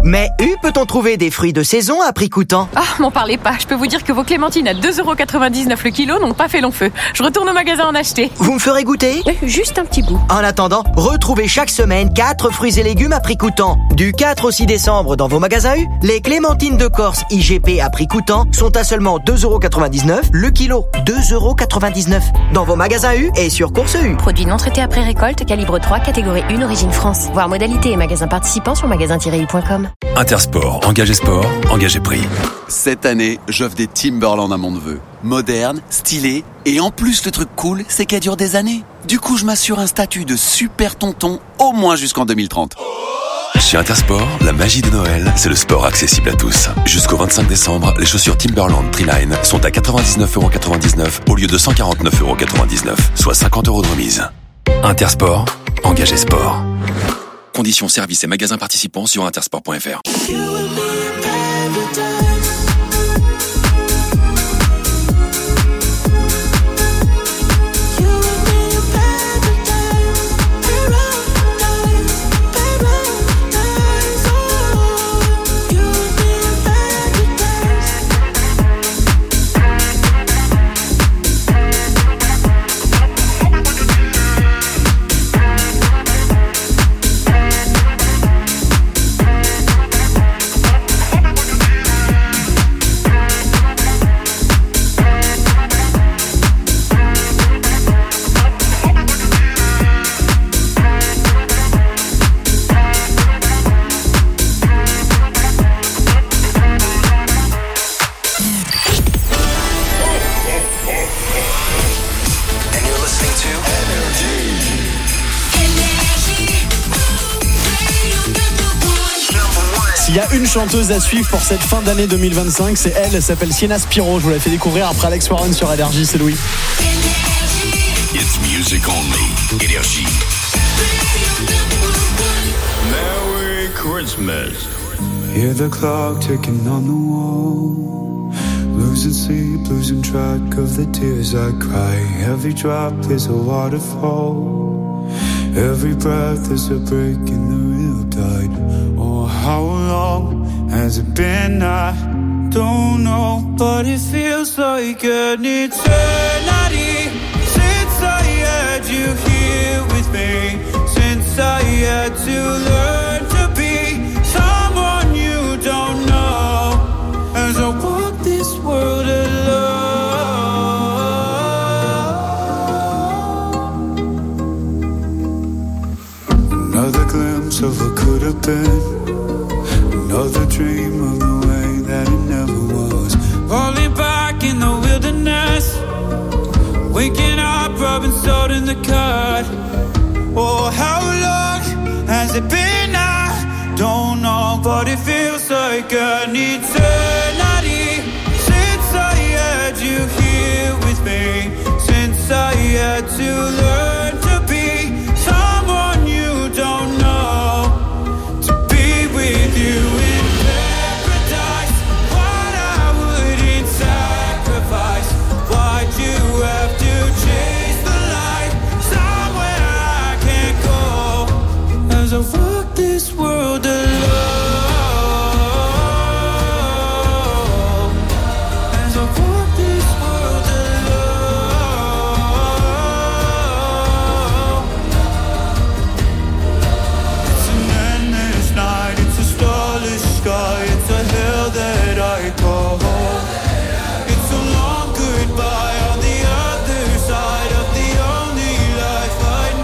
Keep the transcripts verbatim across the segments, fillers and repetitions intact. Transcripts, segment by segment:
Mais où peut-on trouver des fruits de saison à prix coûtant? Ah, m'en parlez pas. Je peux vous dire que vos clémentines à deux euros quatre-vingt-dix-neuf le kilo n'ont pas fait long feu. Je retourne au magasin en acheter. Vous me ferez goûter? Euh, juste un petit bout. En attendant, retrouvez chaque semaine quatre fruits et légumes à prix coûtant. Du quatre au six décembre dans vos magasins U, les clémentines de Corse I G P à prix coûtant sont à seulement deux euros quatre-vingt-dix-neuf le kilo. deux euros quatre-vingt-dix-neuf dans vos magasins U et sur Course U. Produit non traité après récolte, calibre trois, catégorie un, origine France. Voir modalité et magasins participants sur magasin tiret u point com. Intersport, engagé sport, engagé prix. Cette année, j'offre des Timberland à mon neveu. Moderne, stylé, et en plus le truc cool, c'est qu'elle dure des années. Du coup, je m'assure un statut de super tonton au moins jusqu'en deux mille trente. Chez Intersport, la magie de Noël, c'est le sport accessible à tous. Jusqu'au vingt-cinq décembre, les chaussures Timberland Treeline sont à quatre-vingt-dix-neuf euros quatre-vingt-dix-neuf au lieu de cent quarante-neuf euros quatre-vingt-dix-neuf, soit cinquante euros de remise. Intersport, engagé sport. Conditions, services et magasins participants sur intersport point f r. S'il y a une chanteuse à suivre pour cette fin d'année deux mille vingt-cinq, c'est elle, elle s'appelle Sienna Spiro. Je vous l'ai fait découvrir après Alex Warren sur Énergie, c'est Louis. It's music only. Énergie. Merry Christmas. Hear the clock ticking on the wall. Losing sleep, losing track of the tears I cry. Every drop is a waterfall. Every breath is a break in the real tide. Oh, how long has it been? I don't know, but it feels like an eternity since I had you here with me. Since I had to learn to be someone you don't know. As I walk this world alone. Another glimpse of what could have been. Another dream of the way that it never was. Falling back in the wilderness. Waking up, rubbing salt in the cut. Oh, how long has it been? I don't know, but it feels like an eternity since I had you here with me. Since I had to learn to be someone you don't know. To be with you in paradise, what I wouldn't sacrifice. Why'd you have to chase the light somewhere I can't go? As I walk this world alone. As I walk this world alone. It's an endless night, it's a starless sky, it's a hell that I call home. It's a long goodbye on the other side of the only life I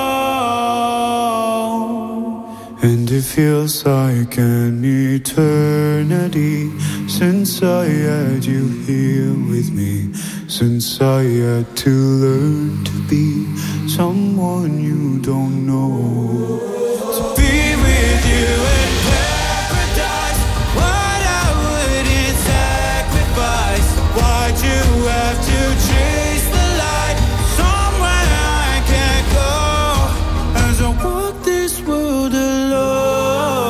know. And it feels like an eternity since I had you here with me. Since I had to learn to be someone you don't know. To be with you in paradise, what I wouldn't sacrifice. Why'd you have to chase the light somewhere I can't go? As I walk this world alone.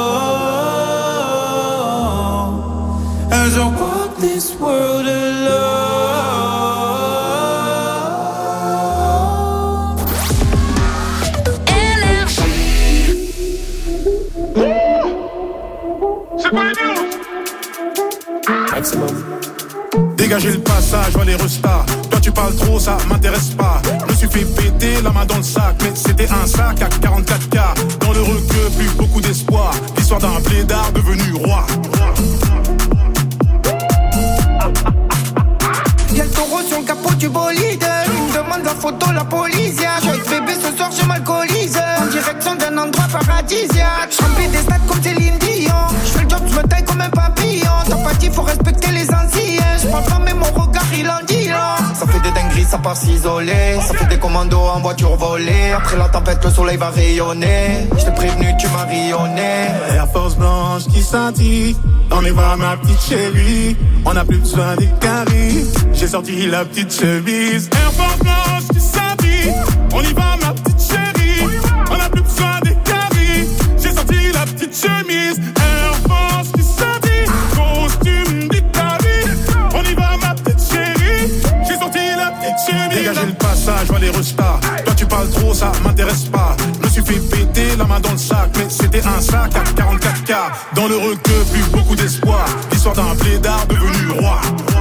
As I walk this world alone. Maximum. Dégagez le passage, vois les restas. Toi tu parles trop, ça m'intéresse pas. Je me suis fait péter la main dans le sac, mais c'était un sac à quarante-quatre K. Dans le requeu, plus beaucoup d'espoir. L'histoire d'un blédard devenu roi. Y'a le taureau sur le capot du bolide. Il me demande la photo, la police. Je suis bébé ce soir, je m'alcoolise. En direction d'un endroit paradisiaque. Je remplis des stades comme Céline Dion. Je fais le job, je me taille comme un papillon. T'as pas dit, faut respecter les anciens. Je parle pas, mais mon regard il en dit long. Ça fait des dingueries, ça part s'isoler. Ça fait des commandos en voiture volée. Après la tempête, le soleil va rayonner. Je t'ai prévenu, tu m'as rayonné. Air Force blanche qui scintille. On y va ma petite chérie. On a plus besoin des caries. J'ai sorti la petite chemise. Air Force blanche qui scintille. On y va ma petite chérie. On a plus besoin des caries. J'ai sorti la petite chemise. Air Force qui scintille. Costume d'Italie. On y va ma petite chérie. J'ai sorti la petite chemise. Dégagez le passage, vois les restas. Toi tu parles trop, ça m'intéresse pas. Je me suis fait péter la main dans le sac, mais c'était un sac à quarante-quatre K. Dans le requeu, plus beaucoup d'espoir. L'histoire d'un blédard devenu roi.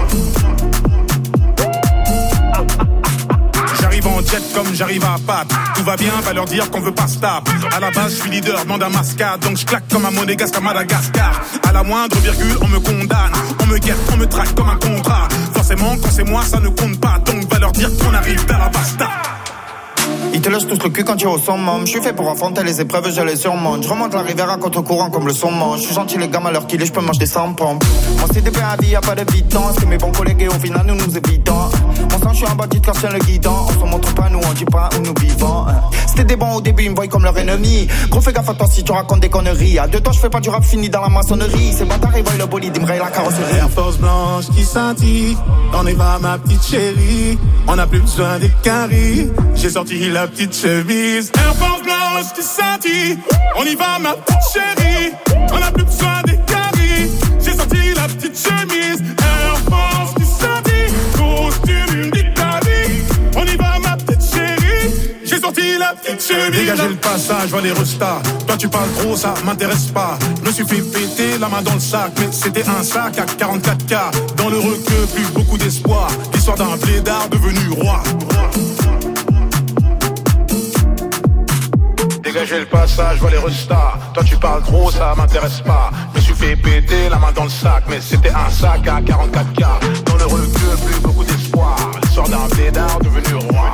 J'arrive en jet comme j'arrive à Pat. Tout va bien, va leur dire qu'on veut pas stop. À la base, je suis leader, demande à mascade. Donc je claque comme un monégasque à Madagascar. À la moindre virgule, on me condamne. On me guette, on me traque comme un contrat. Forcément, quand c'est moi, ça ne compte pas. Donc va leur dire qu'on arrive dans la basta. Ils te lâchent tous le cul quand tu es au summum. Je suis fait pour affronter les épreuves, je les surmonte. Je remonte la rivière à contre-courant comme le saumon. Je suis gentil les gars, à l'heure qu'il est, je peux manger sans pompe. Mon C D P à vie, y'a pas de bidon. C'est mes bons collègues et au final nous nous évitons. Mon sang, je suis un bandit car je tiens le guidon. On se montre pas, nous on dit pas où nous vivons. C'était des bons au début, ils me voient comme leur ennemi. Gros fais gaffe à toi si tu racontes des conneries. À deux temps je fais pas du rap fini dans la maçonnerie. C'est bâtard, ils voient le bolide, ils me rayent la carrosserie. Air Force blanche qui scintille. On y va ma petite chérie. On a plus besoin des caries. J'ai sorti la petite chemise. Air Force blanche qui scintille. On y va ma petite chérie. On a plus besoin des caries. J'ai sorti la petite chemise. Air Force qui scintille. Costume d'Italie. On y va ma petite chérie. J'ai sorti la petite chemise. Dégagez le passage, vois les restas. Toi tu parles trop, ça m'intéresse pas. Je me suis fait péter la main dans le sac, mais c'était un sac à quarante-quatre K. Dans le requeu, plus beaucoup d'espoir. L'histoire d'un blédard devenu roi. Dégagez le passage, vois les restas. Toi tu parles trop, ça m'intéresse pas. Je me suis fait péter la main dans le sac, mais c'était un sac à quarante-quatre K. Dans le requeu, plus beaucoup d'espoir. L'histoire d'un blédard devenu roi.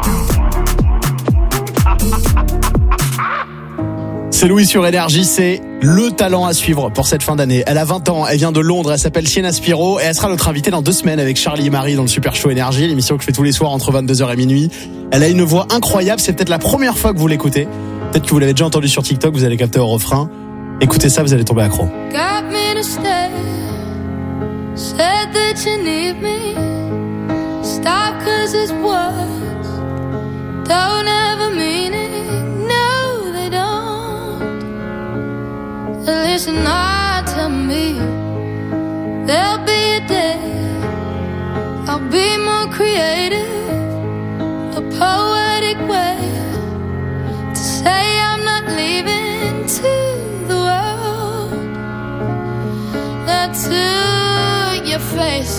C'est Louis sur Énergie, c'est le talent à suivre pour cette fin d'année. Elle a vingt ans, elle vient de Londres, elle s'appelle Sienna Spiro et elle sera notre invitée dans deux semaines avec Charlie et Marie dans le Super Show Énergie, l'émission que je fais tous les soirs entre vingt-deux heures et minuit. Elle a une voix incroyable, c'est peut-être la première fois que vous l'écoutez. Peut-être que vous l'avez déjà entendu sur TikTok, vous allez capter au refrain. Écoutez ça, vous allez tomber accro. Got me to stay. Said that you need me. Stop cause it's words. Don't ever mean it. No, they don't. Listen, I tell me. There'll be a day I'll be more creative. A poetic way to say I'm not leaving to the world. Not to your face.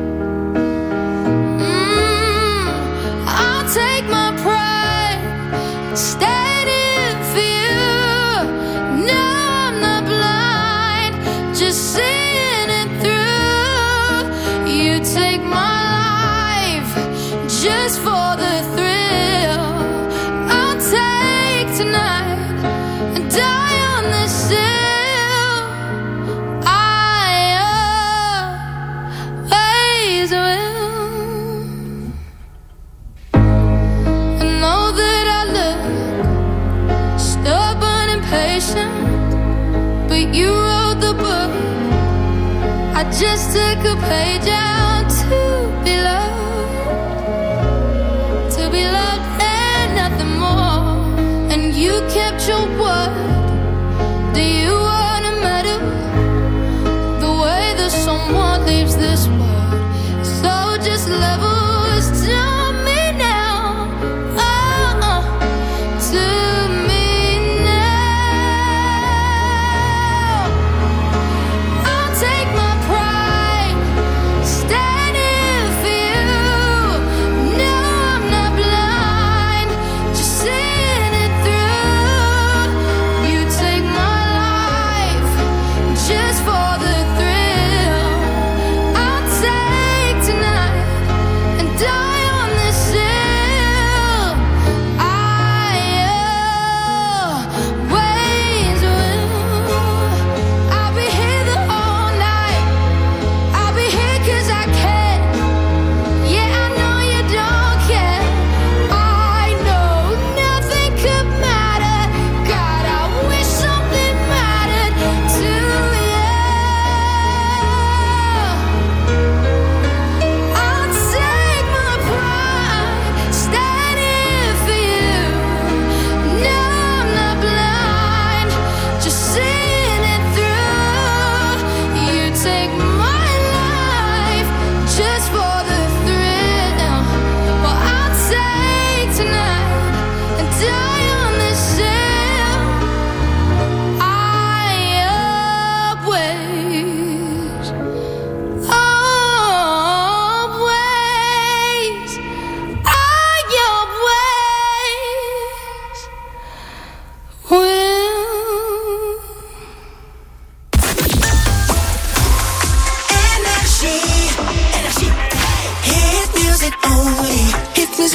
Mm, I'll take my pride, standing for you. No, I'm not blind, just seeing it through. You take my life just for the thrill. I'll take tonight and die on this hill. I always will. I know that I look stubborn and patient, but you wrote the book. I just took a page out to be loved, to be loved and nothing more. And you kept your word. Do you want a medal? The way that someone leaves this world. So just levels to me now. Oh, to me now.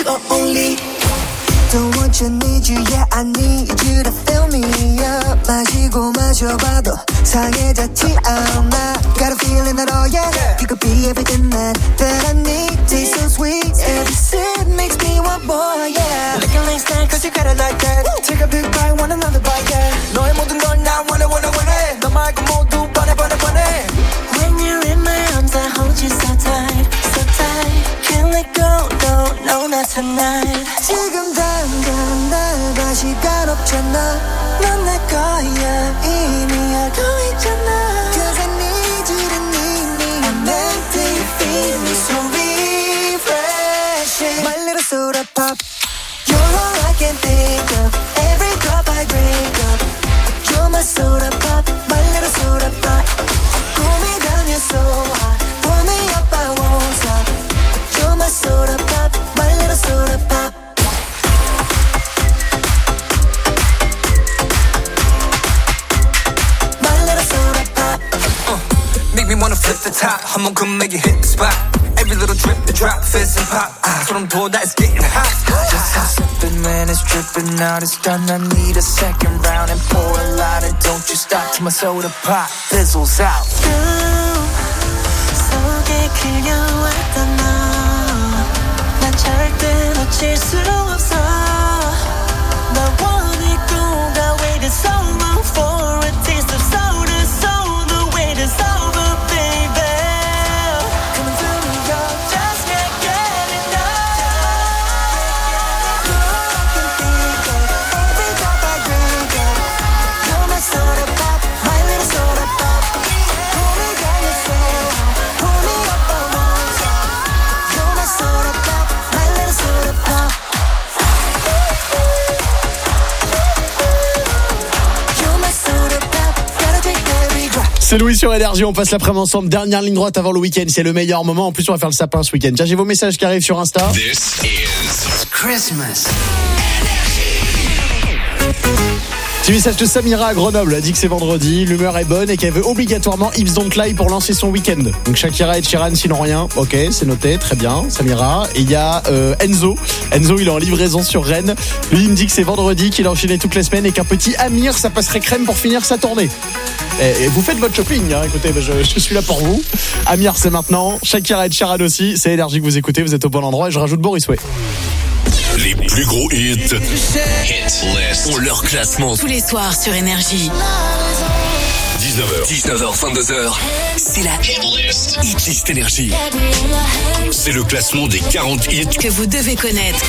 only. Don't want you, need you, yeah I need you to fill me up. 마시고 마셔봐도 상해졌지 않아. Got a feeling that oh yeah, you could be everything that, that I need. Taste so sweet, every sip makes me want more, yeah. Looking like snack, cause you got it like that. Take a big bite, want another bite, yeah. 너의 모든 걸 나 원해 원해 원해. 너 말고 모두 번해 번해 번해. When you're in my arms I hold you so tight, so tight. Can't let go, no, no, not tonight. 지금 당장 날 봐 시간 없잖아. 넌 내 거야 이미 알고 있잖아. Cause I need you to need me. I'm empty, feed me so refreshing. My little soda pop. You're all I can think of. Every drop I drink up. You're my soda pop, my little soda pop. Cool me down, you're so hot. Pull me up, I won't stop. You're my soda pop, my little soda pop. My little soda pop. Uh, make me wanna flip the top. 한번 come make it hit the spot. Every little drip, the drop, fizz and pop. Ah, 소름 돋아, it's getting hot. Just stop sipping, man, it's dripping out. It's done, I need a second round and pour a lot. And don't you stop till my soda pop fizzles out. 속에 그려왔던 너, 난 절대 놓칠 수 없어. 나 원했고, I waited so long for a taste of soda. So the wait is over, baby. Coming through New York, just can't get enough. You're all I can think of. Every drop I drink up. You're my soda pop, my little soda pop. Pull me down, you're so hot. Pull me up, I won't stop. You're my soda pop, my little soda pop. You're my soda pop, gotta take every drop. C'est Louis sur Énergie, on passe l'après-midi ensemble. Dernière ligne droite avant le week-end, c'est le meilleur moment. En plus, on va faire le sapin ce week-end. Tiens, j'ai vos messages qui arrivent sur Insta. This is Christmas. Petit message de Samira à Grenoble, elle dit que c'est vendredi, l'humeur est bonne et qu'elle veut obligatoirement Yves Don't Lie pour lancer son week-end. Donc Shakira et Sheeran sinon rien, ok, c'est noté, très bien, Samira. Et il y a euh, Enzo, Enzo il est en livraison sur Rennes, lui il me dit que c'est vendredi, qu'il a enchaîné toutes les semaines et qu'un petit Amir ça passerait crème pour finir sa tournée. Et, et vous faites votre shopping, hein, écoutez, je, je suis là pour vous. Amir c'est maintenant, Shakira et Sheeran aussi, c'est Énergie que vous écoutez, vous êtes au bon endroit et je rajoute Boris Way. les plus gros hits. Hit List. Ont leur classement. Tous les soirs sur Énergie. dix-neuf heures. dix-neuf heures, vingt-deux heures. C'est la Hit List. Hit List Énergie. C'est le classement des quarante hits que vous devez connaître.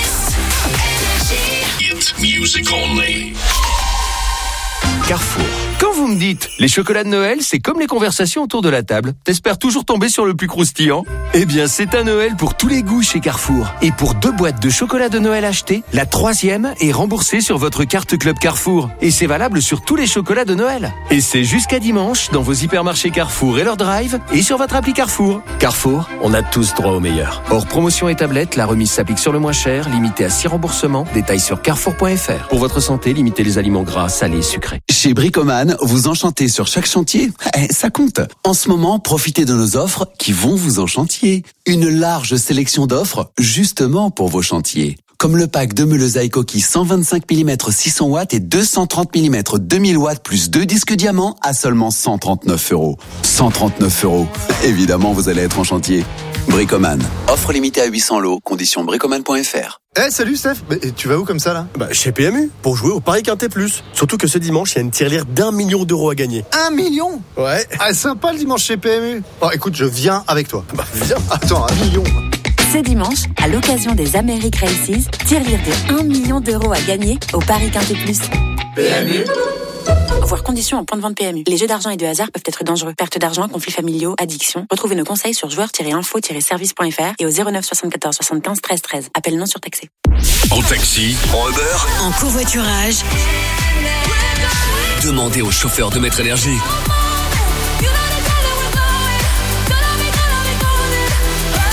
Hit Music Only. Carrefour. Quand vous me dites les chocolats de Noël, c'est comme les conversations autour de la table. T'espères toujours tomber sur le plus croustillant? Eh bien, c'est un Noël pour tous les goûts chez Carrefour. Et pour deux boîtes de chocolat de Noël achetées, la troisième est remboursée sur votre carte Club Carrefour. Et c'est valable sur tous les chocolats de Noël. Et c'est jusqu'à dimanche dans vos hypermarchés Carrefour et leur drive et sur votre appli Carrefour. Carrefour, on a tous droit au meilleur. Hors promotion et tablette, la remise s'applique sur le moins cher, limité à six remboursements. Détails sur carrefour point f r. Pour votre santé, limitez les aliments gras, salés et sucrés. Chez Bricoman, vous enchantez sur chaque chantier, eh, ça compte. En ce moment, profitez de nos offres qui vont vous enchantier. Une large sélection d'offres justement pour vos chantiers. Comme le pack de meules à coquille cent vingt-cinq millimètres six cents watts et deux cent trente millimètres deux mille watts plus deux disques diamants à seulement cent trente-neuf euros. cent trente-neuf euros. Évidemment, vous allez être en chantier. Bricoman. Offre limitée à huit cents lots. Conditions bricoman point f r. Eh hey, salut Steph, bah, tu vas où comme ça là? Bah chez P M U, pour jouer au Paris Quintet Plus. Surtout que ce dimanche, il y a une tirelire d'un million d'euros à gagner. Un million? Ouais. Ah sympa le dimanche chez P M U. Bon écoute, je viens avec toi. Bah viens, attends, un million. Ce dimanche, à l'occasion des Americ Races, tirelire de un million d'euros à gagner au Paris Quintet Plus. P M U. Voir conditions en point de vente P M U. Les jeux d'argent et de hasard peuvent être dangereux. Perte d'argent, conflits familiaux, addiction. Retrouvez nos conseils sur joueurs tiret info tiret service point f r et au zéro neuf soixante-quatorze soixante-quinze treize treize. Appel non surtaxé. En taxi, en Uber, en covoiturage. Demandez au chauffeur de Maître Énergie.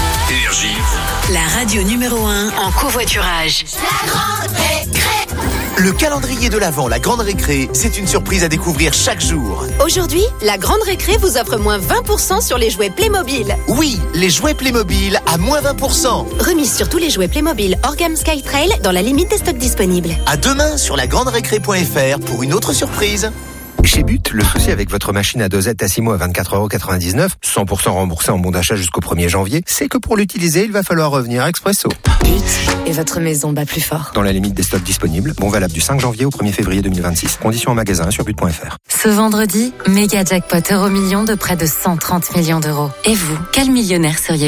Énergie. La radio numéro un en covoiturage. La grande récré. Le calendrier de l'Avent, la Grande Récré, c'est une surprise à découvrir chaque jour. Aujourd'hui, la Grande Récré vous offre moins vingt pour cent sur les jouets Playmobil. Oui, les jouets Playmobil à moins vingt pour cent. Remise sur tous les jouets Playmobil Orgam Skytrail dans la limite des stocks disponibles. À demain sur la grande récré point f r pour une autre surprise. Chez But, le souci avec votre machine à dosette Tassimo à vingt-quatre euros quatre-vingt-dix-neuf, cent pour cent remboursé en bon d'achat jusqu'au premier janvier, c'est que pour l'utiliser, il va falloir revenir expresso. But et votre maison bat plus fort. Dans la limite des stocks disponibles, bon valable du cinq janvier au premier février deux mille vingt-six. Conditions en magasin sur but point f r. Ce vendredi, méga jackpot euro million de près de cent trente millions d'euros. Et vous, quel millionnaire seriez-vous ?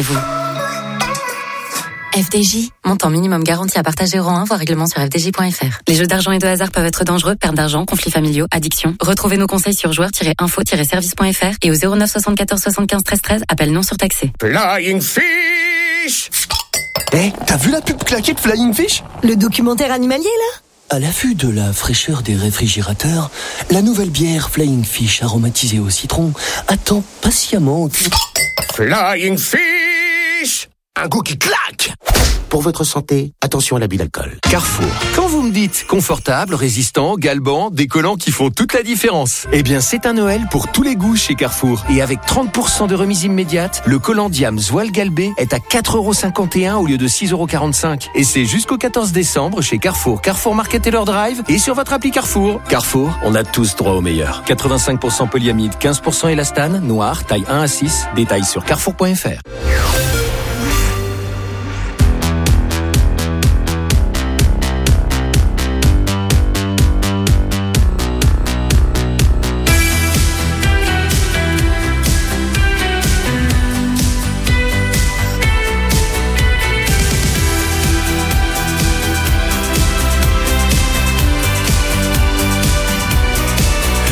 F D J, montant minimum garanti à partager euro un, voire règlement sur f d j point f r. Les jeux d'argent et de hasard peuvent être dangereux, perte d'argent, conflits familiaux, addiction. Retrouvez nos conseils sur joueurs tiret info tiret service point f r et au zéro neuf soixante-quatorze soixante-quinze treize treize, appel non surtaxé. Flying Fish. Eh, hey, t'as vu la pub claquée de Flying Fish ? Le documentaire animalier, là ? À l'affût de la fraîcheur des réfrigérateurs, la nouvelle bière Flying Fish aromatisée au citron attend patiemment. Flying Fish. Un goût qui claque. Pour votre santé, attention à l'abus d'alcool. Carrefour. Quand vous me dites confortable, résistant, galbant, des collants qui font toute la différence, eh bien c'est un Noël pour tous les goûts chez Carrefour. Et avec trente pour cent de remise immédiate, le collant Diams Voile Galbé est à quatre euros cinquante et un au lieu de six euros quarante-cinq. Et c'est jusqu'au quatorze décembre chez Carrefour, Carrefour Market et leur Drive et sur votre appli Carrefour. Carrefour, on a tous droit au meilleur. quatre-vingt-cinq pour cent polyamide, quinze pour cent élastane, noir, taille un à six. Détails sur carrefour point f r.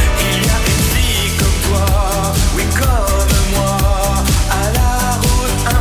Oui, comme moi, à la route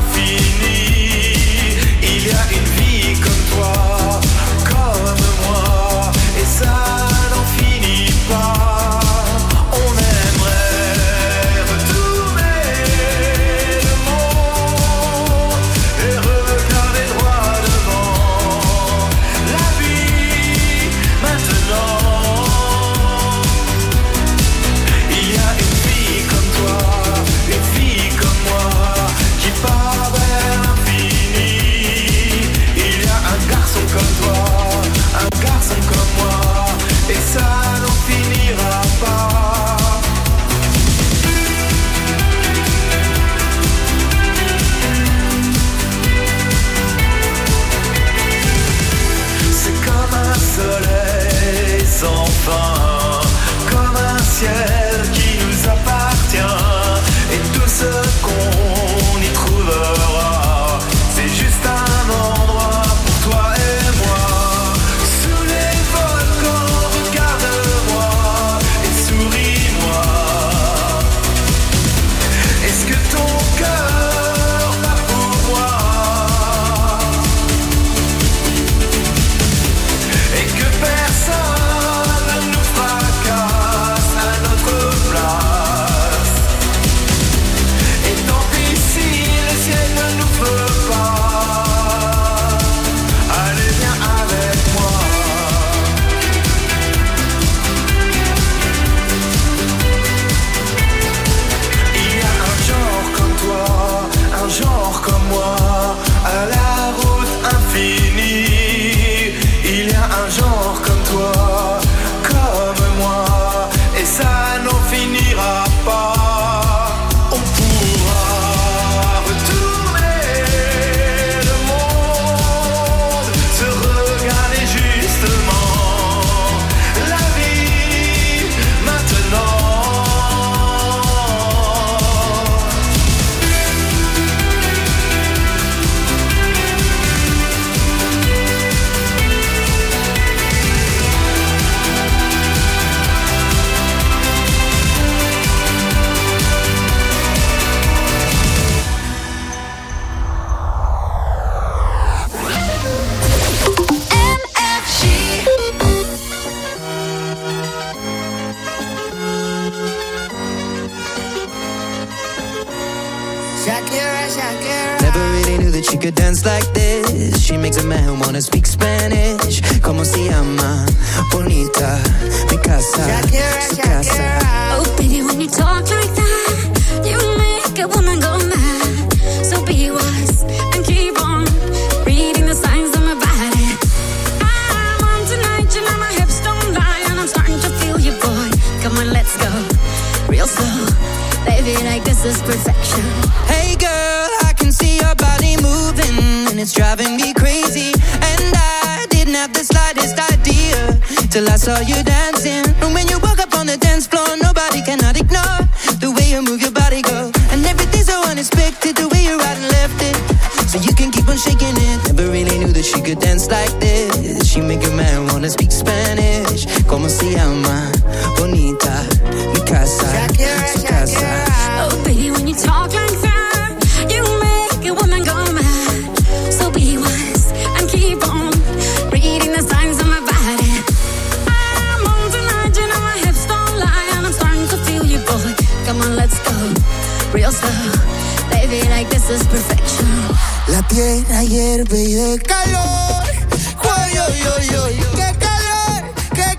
Shakira, Shakira. Never really knew that she could dance like this. She makes a man wanna speak Spanish. Como se llama? Bonita, mi casa, Shakira, su casa. Shakira. Oh baby, when you talk like that, you make a woman go mad. So be wise and keep on reading the signs of my body. I'm on tonight, you know my hips don't lie, and I'm starting to feel you, boy. Come on, let's go, real slow. Baby, like this is perfection. Hey girl, I can see your body moving, and it's driving me crazy. And I didn't have the slightest idea till I saw you dancing. And when you walk up on the dance floor, nobody cannot ignore the way you move your body, girl. And everything's so unexpected, the way you right and left it, so you can keep on shaking it. Never really knew that she could dance like this. She make a man wanna speak Spanish. Como se llama? Bonita, mi casa, Shakira, su casa. Shakira. Oh baby, when you talk like that, you make a woman go mad. So be wise and keep on reading the signs of my body. I'm on tonight, you know my hips don't lie, and I'm starting to feel you, boy. Come on, let's go, real slow. Baby, like this is perfection. La tierra hierve y de calor. Guay, oy, oy, oy. Qué calor, qué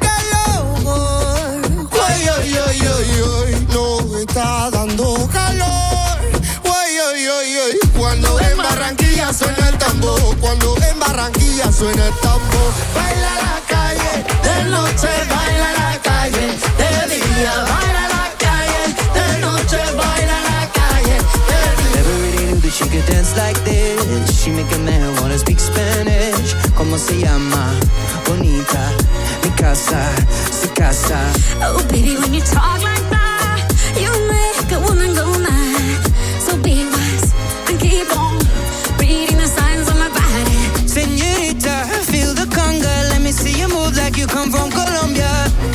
calor. Guay, oy, oy, oy, oy. No está dando calor. Guay, oy, oy, oy. Cuando en Barranquilla suena el tambor, cuando en Barranquilla suena el tambor. Baila la calle, de noche baila la calle, de día baila la calle, de noche baila la calle, de día. Never really knew that she could dance like this. She make a man wanna speak Spanish. Como se llama? Bonita, mi casa, su casa. Oh baby, when you talk like that, you make a woman go mad. So be wise and keep on reading the signs of my body. Señorita, feel the conga. Let me see you move like you come from Colombia.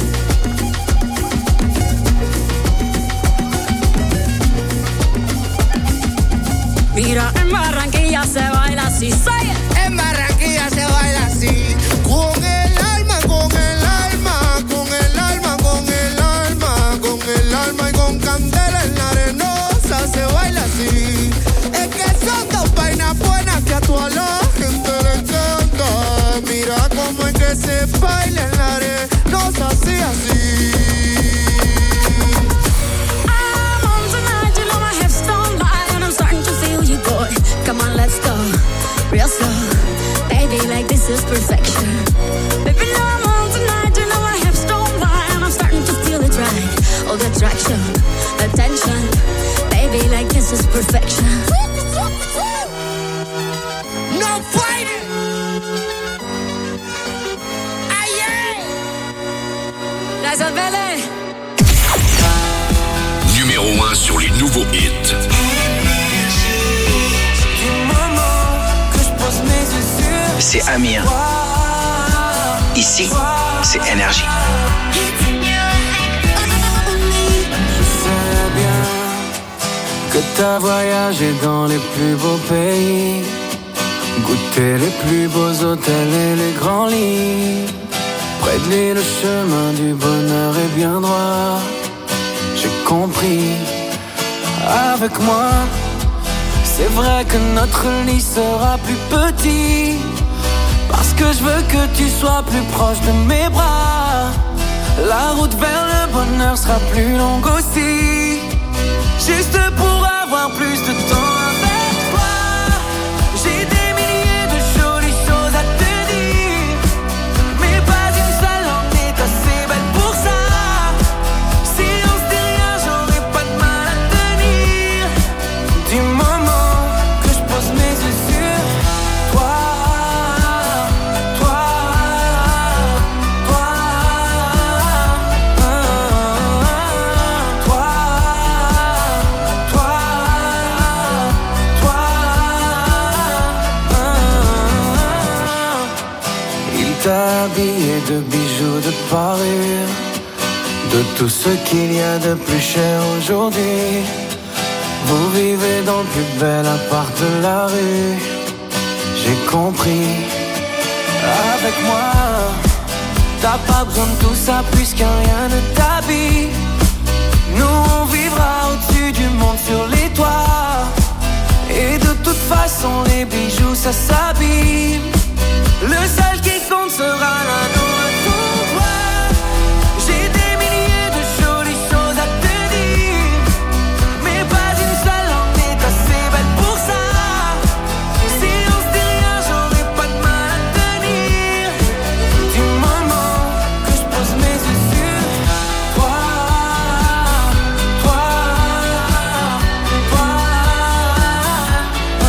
Mira, en Barranquilla se baila así, say it. En Barranquilla se baila así. Con el alma, con el alma, con el alma, con el alma, con el alma y con candela en la arenosa se baila así. Es que son dos vainas buenas que a toda la gente le encanta. Mira cómo es que se baila en la arenosa así, así. Come on, let's go, real slow. Baby, like this is perfection. Baby, now I'm on tonight, you know my hips don't lie, and I'm starting to feel it right. All the attraction, the tension. Baby, like this is perfection. No fighting! Aïe! La Isabelle! Numéro un sur les nouveaux hits. C'est Amir. Ici, c'est Énergie. C'est bien que t'as voyagé dans les plus beaux pays, goûté les plus beaux hôtels et les grands lits. Près de lui, le chemin du bonheur est bien droit. J'ai compris. Avec moi, c'est vrai que notre lit sera plus petit, parce que je veux que tu sois plus proche de mes bras. La route vers le bonheur sera plus longue aussi, juste pour avoir plus de temps avec toi. J'ai des milliers de jolies choses à te dire, mais pas une seule en est assez belle pour ça. Si on se dit rien, j'aurais pas de mal à tenir. Du moment que je pose mes yeux sur toi, toi, toi, toi, toi, toi. Il t'a habillé de bijoux, de parures, de tout ce qu'il y a de plus cher aujourd'hui. Vous vivez dans le plus bel appart de la rue. J'ai compris. Avec moi, t'as pas besoin de tout ça puisqu'un rien ne t'habille. Nous on vivra au-dessus du monde sur les toits. façon les bijoux ça s'abîme. Le seul qui compte sera l'anneau à ton doigt. J'ai des milliers de jolies choses à te dire, mais pas une seule en est assez belle pour ça. Si on se dit rien, j'aurais pas de mal à tenir. Du moment que je pose mes yeux sur toi, toi, toi, euh,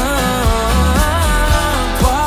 toi,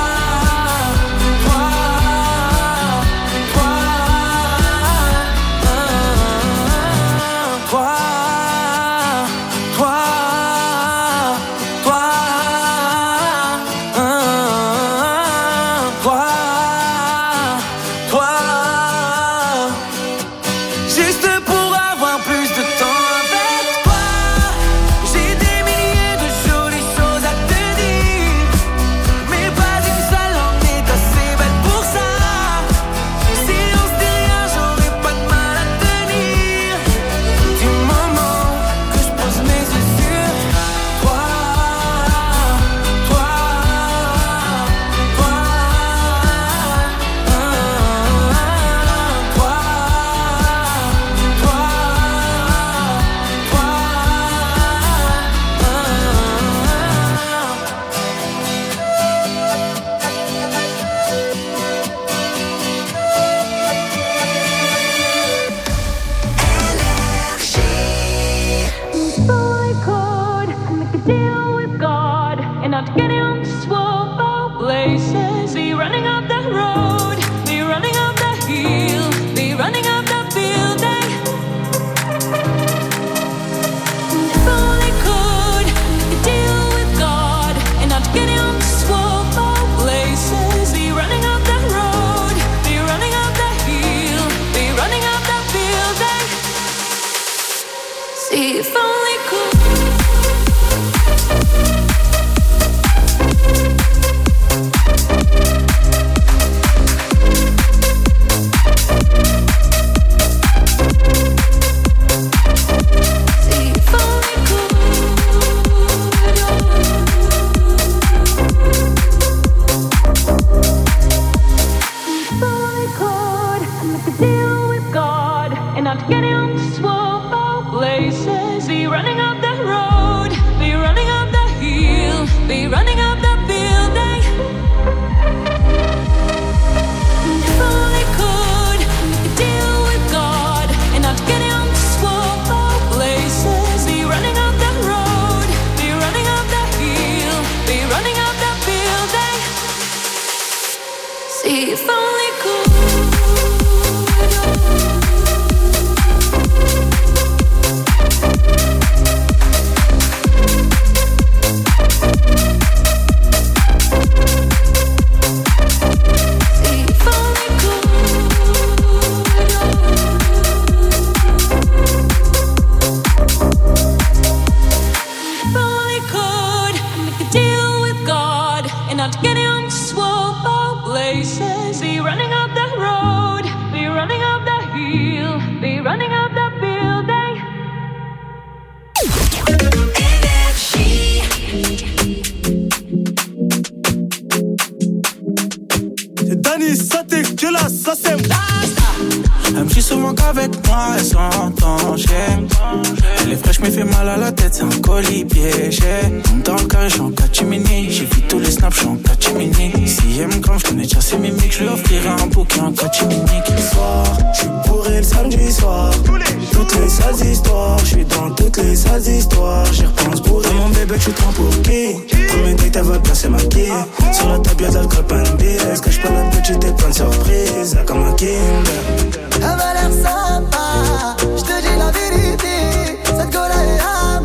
Elle me dit souvent qu'avec moi elle s'entend, j'aime. Elle est fraîche mais fait mal à la tête, c'est un colis piégé. Monte dans le carré, j'suis en catimini. J'ai vu tous les snaps, j'suis en catimini. Si elle me comme j'connais déjà ses mimiques, j'lui offrirai un bouquet en catimini. Soir, j'suis bourré le samedi soir. Toutes les sales histoires, j'suis dans toutes les sales histoires. J'y repense bourré. Mon bébé, tu te prends pour qui? Premier date, elle veut placer ma quille. Sur la table, y'a d'alcool, pas une bise. Cache pas la petite et plein de surprises. Comme un Kinder. Elle m'a l'air sympa, je te dis la vérité, cette go là est à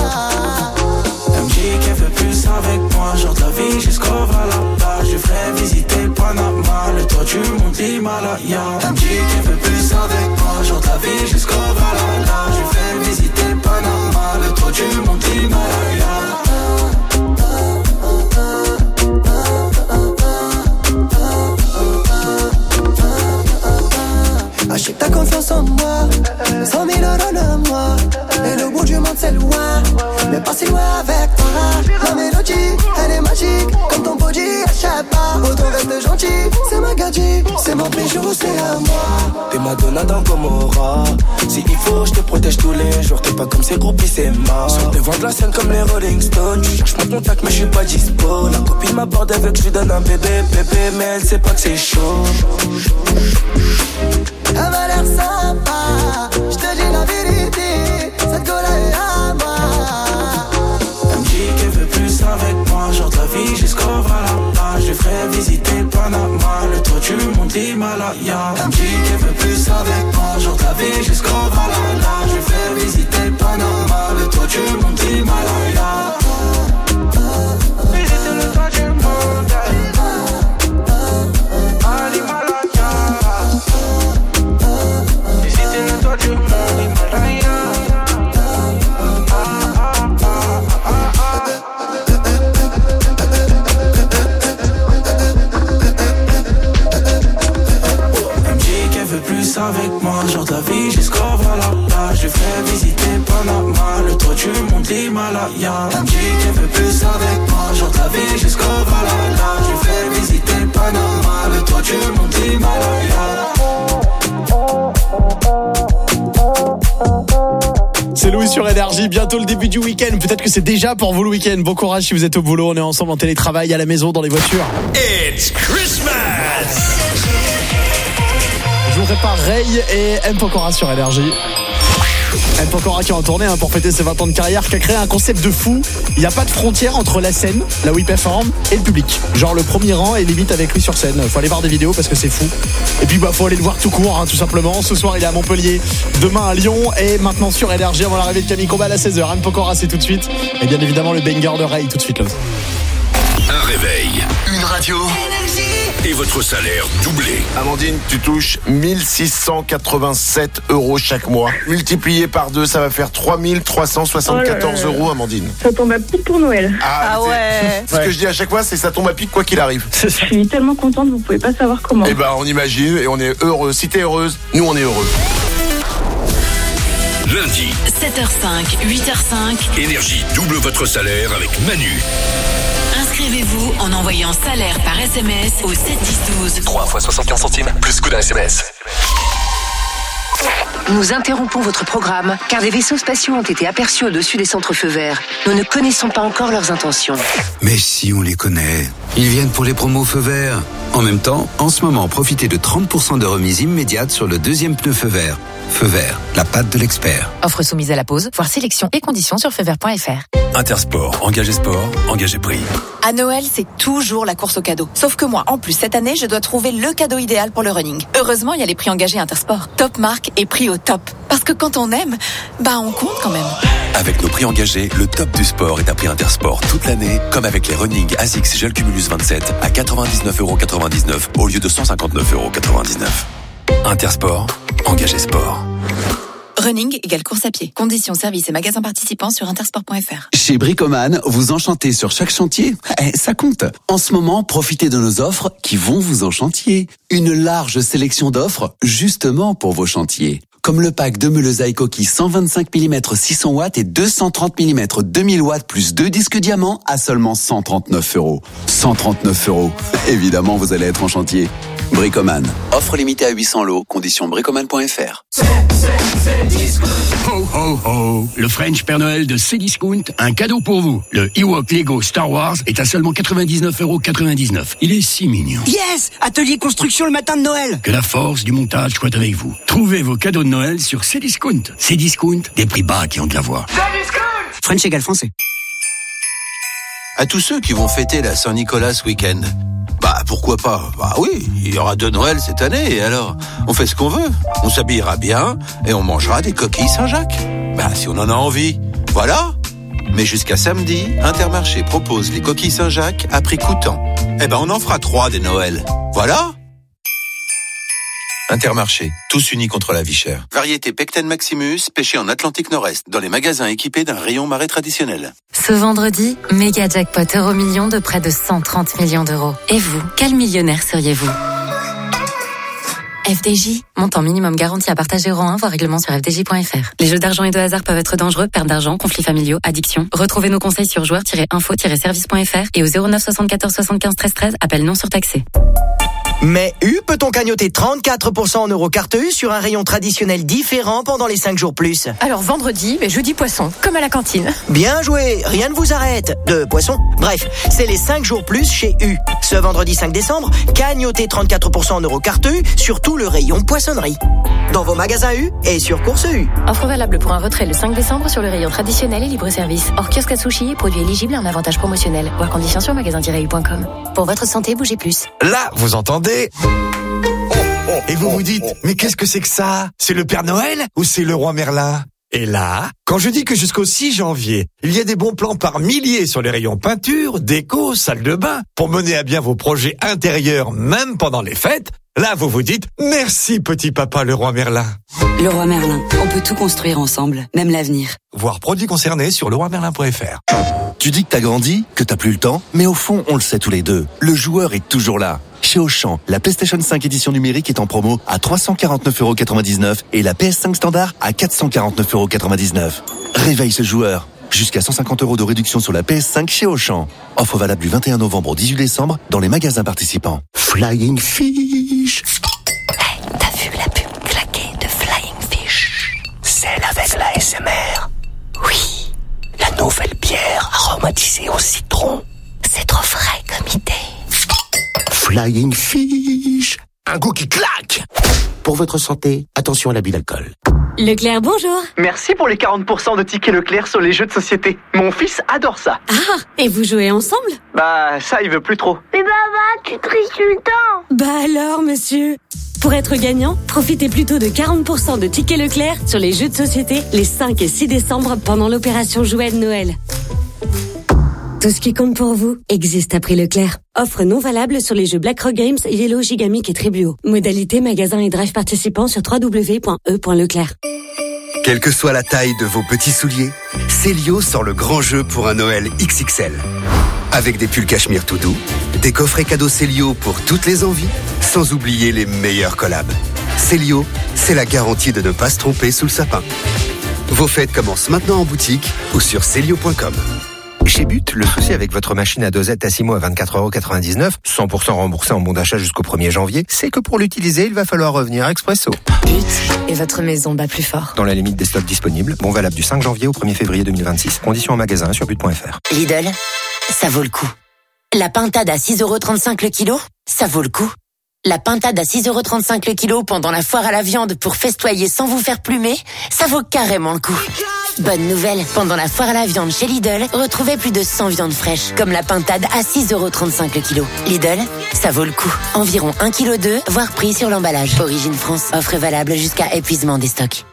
moi. Elle me dit qu'elle veut plus avec moi, genre de la vie jusqu'au Valhalla. Je ferai visiter Panama, le toit du monde l'Himalaya. Elle me dit qu'elle veut plus avec moi, genre de la vie jusqu'au Valhalla. Je ferai visiter Panama, le toit du monde l'Himalaya. Achète ta confiance en moi, cent mille euros de moi. Et le bout du monde c'est loin, mais pas si loin avec toi. La mélodie, elle est Tonton reste gentil, c'est ma gadji, c'est mon bijou, c'est à moi. T'es Madonna dans Gomorrah. Si il faut, je te protège tous les jours. T'es pas comme ces groupies, c'est mort. Sur le devant de la scène comme les Rolling Stones. Tu cherches mon contact, mais je suis pas dispo. La copine m'aborde avec, je lui donne un bébé, bébé, mais elle sait pas que c'est chaud. Elle m'a l'air sympa, je te dis la vérité, cette go là est à moi. Elle me dit qu'elle veut plus avec moi, genre de la vie jusqu'au Valhalla. Je lui ferai visiter le Panama, le toit du monde l'Himalaya. Elle me dit qu'elle veut plus avec moi, genre de la vie jusqu'au Valhalla. Je lui ferai visiter le Panama, le toit du monde l'Himalaya. Visiter le toit du monde, à l'Himalaya. Visiter le toit du monde, l'Himalaya. Plus avec moi, genre de la vie jusqu'au Valhalla. Je lui ferai visiter Panama, le toit du monde l'Himalaya. Elle me dit qu'elle veut plus avec moi, genre de la vie jusqu'au Valhalla. Je lui ferai visiter Panama, le toit du monde l'Himalaya. C'est Louis sur Énergie, bientôt le début du week-end. Peut-être que c'est déjà pour vous le week-end. Bon courage si vous êtes au boulot, on est ensemble en télétravail, à la maison, dans les voitures. It's Christmas! Je vous prépare Ray et M. Pokora sur Énergie. M. Pokora qui est en tournée hein, pour fêter ses vingt ans de carrière, qui a créé un concept de fou. Il n'y a pas de frontière entre la scène, là où il performe, et le public. Genre le premier rang est limite avec lui sur scène. Faut aller voir des vidéos parce que c'est fou. Et puis bah faut aller le voir tout court, hein, tout simplement. Ce soir il est à Montpellier, demain à Lyon et maintenant sur Énergie avant l'arrivée de Camille Combal à seize heures. M. Pokora c'est tout de suite. Et bien évidemment le banger de Ray tout de suite là. Un réveil, une radio et votre salaire doublé. Amandine, tu touches mille six cent quatre-vingt-sept euros chaque mois. Multiplié par deux, ça va faire trois mille trois cent soixante-quatorze euros, Amandine. Ça tombe à pic pour Noël. Ah, ah ouais. Ce ouais. que je dis à chaque fois, c'est que ça tombe à pic quoi qu'il arrive. Je suis tellement contente, vous pouvez pas savoir comment. Eh ben, on imagine et on est heureux. Si t'es heureuse, nous on est heureux. Lundi, sept heures cinq, huit heures cinq. Énergie double votre salaire avec Manu. Inscrivez-vous en envoyant salaire par S M S au sept dix douze. trois fois soixante-quinze centimes, plus coup d'un S M S. Nous interrompons votre programme car des vaisseaux spatiaux ont été aperçus au-dessus des centres feux verts. Nous ne connaissons pas encore leurs intentions. Mais si on les connaît, ils viennent pour les promos feux verts. En même temps, en ce moment, profitez de trente pour cent de remise immédiate sur le deuxième pneu feu vert. Feu vert, la patte de l'expert. Offre soumise à la pause, voir sélection et conditions sur feu vert point f r. Intersport, engagé sport, engagé prix. À Noël, c'est toujours la course au cadeau. Sauf que moi, en plus, cette année, je dois trouver le cadeau idéal pour le running. Heureusement, il y a les prix engagés Intersport. Top marque et prix au top. Parce que quand on aime, bah on compte quand même. Avec nos prix engagés, le top du sport est à prix Intersport toute l'année, comme avec les running ASICS Gel Cumulus vingt-sept à quatre-vingt-dix-neuf euros quatre-vingt-dix-neuf au lieu de cent cinquante-neuf euros quatre-vingt-dix-neuf. Intersport, engagé sport. Running égale course à pied. Conditions, services et magasins participants sur intersport point f r. Chez Bricoman, vous enchantez sur chaque chantier, eh, ça compte. En ce moment, profitez de nos offres qui vont vous enchantier. Une large sélection d'offres justement pour vos chantiers. Comme le pack de meules à coquilles cent vingt-cinq millimètres six cents watts et deux cent trente millimètres deux mille watts plus deux disques diamants à seulement cent trente-neuf euros. cent trente-neuf euros. Évidemment, vous allez être en chantier. Bricoman. Offre limitée à huit cents lots. Conditions bricoman point f r. Ho ho ho. Le French Père Noël de Cdiscount a un cadeau pour vous. Le Ewok Lego Star Wars est à seulement quatre-vingt-dix-neuf euros quatre-vingt-dix-neuf. Il est si mignon. Yes! Atelier construction le matin de Noël. Que la force du montage soit avec vous. Trouvez vos cadeaux de Noël sur Cdiscount. Cdiscount, des prix bas qui ont de la voix. Cdiscount! French égale français. À tous ceux qui vont fêter la Saint-Nicolas ce week-end. Bah pourquoi pas? Bah oui, il y aura deux Noëls cette année, et alors on fait ce qu'on veut. On s'habillera bien et on mangera des coquilles Saint-Jacques. Bah si on en a envie, voilà. Mais jusqu'à samedi, Intermarché propose les coquilles Saint-Jacques à prix coûtant. Eh ben on en fera trois des Noëls. Voilà. Intermarché, tous unis contre la vie chère. Variété Pecten Maximus, pêché en Atlantique Nord-Est, dans les magasins équipés d'un rayon marais traditionnel. Ce vendredi, méga jackpot euro million de près de cent trente millions d'euros. Et vous, quel millionnaire seriez-vous ? F D J. Montant minimum garanti à partager euro un, voire règlement sur f d j point f r. Les jeux d'argent et de hasard peuvent être dangereux, perte d'argent, conflits familiaux, addiction. Retrouvez nos conseils sur joueurs tiret info tiret service point f r et au zéro neuf soixante-quatorze soixante-quinze treize treize, appel non surtaxé. Mais U, peut-on cagnoter trente-quatre pour cent en euros carte U sur un rayon traditionnel différent pendant les cinq jours plus? Alors vendredi, mais jeudi poisson, comme à la cantine. Bien joué, rien ne vous arrête. De poisson. Bref, c'est les cinq jours plus chez U. Ce vendredi cinq décembre, cagnotez trente-quatre pour cent en euros carte U sur tout le rayon poissonnerie. Dans vos magasins U et sur Course U. Offre valable pour un retrait le cinq décembre sur le rayon traditionnel et libre-service. Hors kiosque à sushi, produit éligible à un avantage promotionnel. Voir conditions sur magasin tiret u point com. Pour votre santé, bougez plus. Là, vous entendez? Et vous vous dites, mais qu'est-ce que c'est que ça? C'est le Père Noël ou c'est le Roi Merlin? Et là, quand je dis que jusqu'au six janvier, il y a des bons plans par milliers sur les rayons peinture, déco, salle de bain, pour mener à bien vos projets intérieurs, même pendant les fêtes, là vous vous dites, merci petit papa le Roi Merlin. Le Roi Merlin, on peut tout construire ensemble, même l'avenir. Voir produits concernés sur le roi merlin point f r. Tu dis que t'as grandi, que t'as plus le temps, mais au fond, on le sait tous les deux. Le joueur est toujours là. Chez Auchan, la PlayStation cinq édition numérique est en promo à trois cent quarante-neuf euros quatre-vingt-dix-neuf et la P S cinq standard à quatre cent quarante-neuf euros quatre-vingt-dix-neuf. Réveille ce joueur. Jusqu'à cent cinquante euros de réduction sur la P S cinq chez Auchan. Offre valable du vingt et un novembre au dix-huit décembre dans les magasins participants. Flying Fish. Hey, t'as vu la pub claquée de Flying Fish? Celle avec la S M R. Oui, la nouvelle bière aromatisée au citron. C'est trop frais comme idée. Flying Fish. Un goût qui claque. Pour votre santé, attention à l'abus d'alcool. Leclerc, bonjour. Merci pour les quarante pour cent de tickets Leclerc sur les jeux de société. Mon fils adore ça. Ah, et vous jouez ensemble? Bah, ça, il veut plus trop. Mais papa, tu triches tout le temps. Bah alors, monsieur. Pour être gagnant, profitez plutôt de quarante pour cent de tickets Leclerc sur les jeux de société les cinq et six décembre pendant l'opération Jouet de Noël. Tout ce qui compte pour vous existe à prix Leclerc. Offre non valable sur les jeux BlackRock Games, Yellow, Gigamic et Tribuo. Modalité magasin et drive participants sur w w w point e point leclerc. Quelle que soit la taille de vos petits souliers, Célio sort le grand jeu pour un Noël X X L. Avec des pulls cachemire tout doux, des coffrets cadeaux Célio pour toutes les envies, sans oublier les meilleurs collabs. Célio, c'est la garantie de ne pas se tromper sous le sapin. Vos fêtes commencent maintenant en boutique ou sur célio point com. Chez But, le souci avec votre machine à dosette Tassimo à vingt-quatre euros quatre-vingt-dix-neuf, cent pour cent remboursé en bon d'achat jusqu'au premier janvier, c'est que pour l'utiliser, il va falloir revenir expresso. But et votre maison bat plus fort. Dans la limite des stocks disponibles, bon valable du cinq janvier au premier février deux mille vingt-six. Conditions en magasin sur but point f r. Lidl, ça vaut le coup. La pintade à six euros trente-cinq le kilo, ça vaut le coup. La pintade à six euros trente-cinq le kilo pendant la foire à la viande pour festoyer sans vous faire plumer, ça vaut carrément le coup. Bonne nouvelle, pendant la foire à la viande chez Lidl, retrouvez plus de cent viandes fraîches, comme la pintade à six euros trente-cinq le kilo. Lidl, ça vaut le coup. Environ un virgule deux kilos, voire prix sur l'emballage. Origine France, offre valable jusqu'à épuisement des stocks.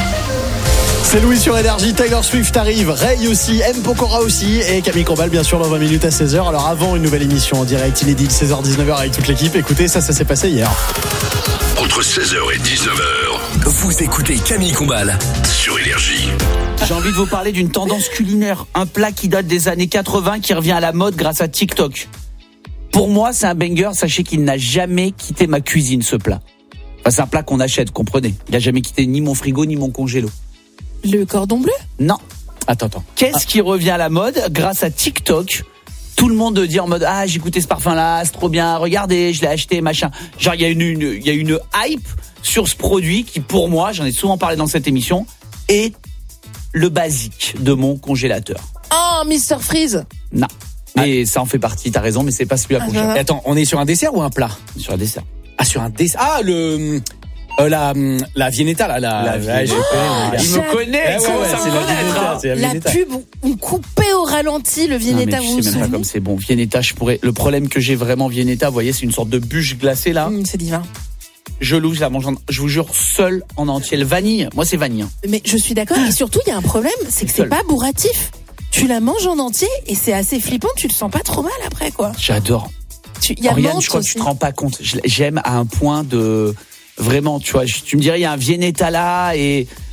C'est Louis sur Énergie, Taylor Swift arrive, Ray aussi, M. Pokora aussi et Camille Combal bien sûr dans vingt minutes à seize heures. Alors avant une nouvelle émission en direct inédite seize heures dix-neuf heures avec toute l'équipe. Écoutez, ça, ça s'est passé hier. Entre seize heures et dix-neuf heures, vous écoutez Camille Combal sur Énergie. J'ai envie de vous parler d'une tendance culinaire, un plat qui date des années quatre-vingts qui revient à la mode grâce à TikTok. Pour moi, c'est un banger, sachez qu'il n'a jamais quitté ma cuisine ce plat. Enfin, c'est un plat qu'on achète, comprenez. Il n'a jamais quitté ni mon frigo ni mon congélo. Le cordon bleu? Non. Attends, attends. Qu'est-ce ah. qui revient à la mode grâce à TikTok? Tout le monde dit en mode ah j'ai goûté ce parfum là, c'est trop bien, regardez, je l'ai acheté, machin. Genre il y a une une il y a une hype sur ce produit qui pour moi, j'en ai souvent parlé dans cette émission, est le basique de mon congélateur. Oh, mister Freeze. Non. Mais ah. ça en fait partie, t'as raison, mais c'est pas celui-là qu'on cherche. Attends, on est sur un dessert ou un plat? Sur un dessert. Ah, sur un dessert. Ah, le Euh, la, la Viennetta, là. La, la Viennetta. Ah, il me connaît, ouais, ouais, c'est la Viennetta. C'est la, la pub, on coupait au ralenti le Viennetta. Non, mais je sais même pas comme c'est bon. Viennetta, je pourrais. Le problème que j'ai vraiment Viennetta, vous voyez, c'est une sorte de bûche glacée là. Mmh, c'est divin. Je loue, je la mange, en, je vous jure, seul en entier. Le vanille, moi c'est vanille. Mais je suis d'accord. Et surtout, il y a un problème, c'est que c'est pas bourratif. Tu la manges en entier et c'est assez flippant. Tu le sens pas trop mal après, quoi. J'adore. Tu, y a Oriane, je crois aussi. Que tu te rends pas compte. J'aime à un point de. Vraiment, tu vois, tu me dirais, il y a un Viennetta là et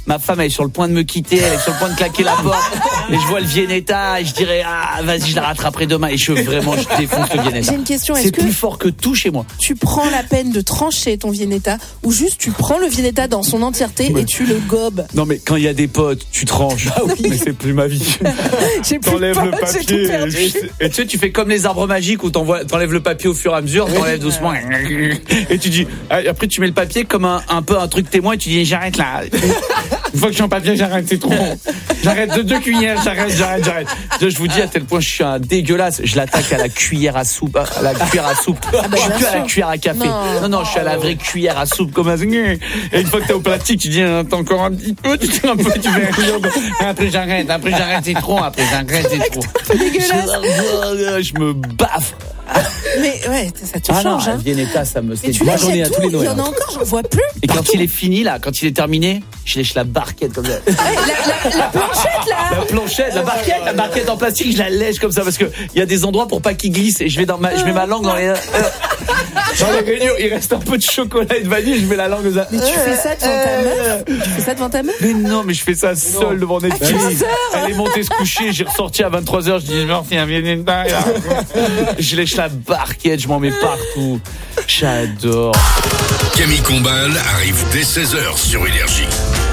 ma femme elle est sur le point de me quitter, elle est sur le point de claquer la porte, et je vois le Viennetta, et je dirais ah vas-y je la rattraperai demain, et je vraiment je défonce le Viennetta. J'ai une question, c'est est-ce que plus fort que tout chez moi. Tu prends la peine de trancher ton Viennetta ou juste tu prends le Viennetta dans son entièreté ouais. et tu le gobes? Non mais quand il y a des potes, tu tranches. Ah oui. Mais c'est plus ma vie. J'ai plus t'enlèves de le papier et, et tu sais tu fais comme les arbres magiques où t'envoies, t'enlèves le papier au fur et à mesure, t'enlèves oui. doucement et tu dis après tu mets le papier comme un, un peu un truc témoin et tu dis j'arrête là. Une fois que je suis en papier, j'arrête, c'est trop bon. J'arrête de deux cuillères, j'arrête, j'arrête, j'arrête. Je vous dis à tel point je suis un dégueulasse. Je l'attaque à la cuillère à soupe, à la cuillère à soupe. Ah bah je suis plus à la cuillère à café. Non, non, non, je suis à la vraie cuillère à soupe comme un. Et une fois que t'es au plastique, tu dis t'as encore un petit peu, tu dis un peu, tu fais un peu. Après j'arrête, après j'arrête, c'est trop. Après j'arrête, c'est trop. C'est dégueulasse. Je, je me baffe. Mais ouais, ça te ah change. Non, hein. Viennetta, ça me c'est. Moi j'en ai à tous les Noëls. Il y en a encore, j'en vois plus. Et quand il est fini là, quand il est terminé, je lèche la barquette comme ça. Hey, la, la, la planchette là. La planchette, la barquette, la barquette en plastique, je la lèche comme ça parce que il y a des endroits pour pas qu'il glisse et je vais dans ma, je mets ma langue dans les. Dans les grignots, il reste un peu de chocolat et de vanille, je mets la langue comme ça. Mais tu fais ça devant ta meuf? Tu fais ça devant ta meuf? Mais non, mais je fais ça seul devant Netflix. Elle est montée se coucher, j'ai ressorti à vingt-trois heures, je dis merci, un Viennetta. Je lèche la barquette, je m'en mets partout. J'adore. Camille Combal arrive dès seize heures sur Énergie.